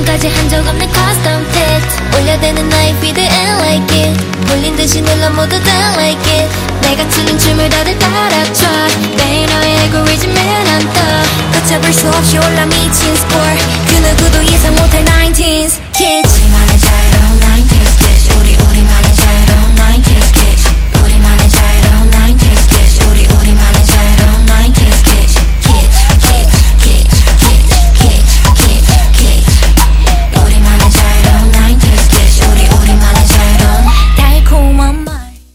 지금까지 한 적 없는 custom fit 올려대는 나의 feed and like it 몰린 듯이 눌러 모두 다 like it 내가 추는 춤을 다들 따라춰 매일 너의 알고리즘에 난 떠 걷잡을 수 없이 올라 미친 sport 그 누구도 예상 못할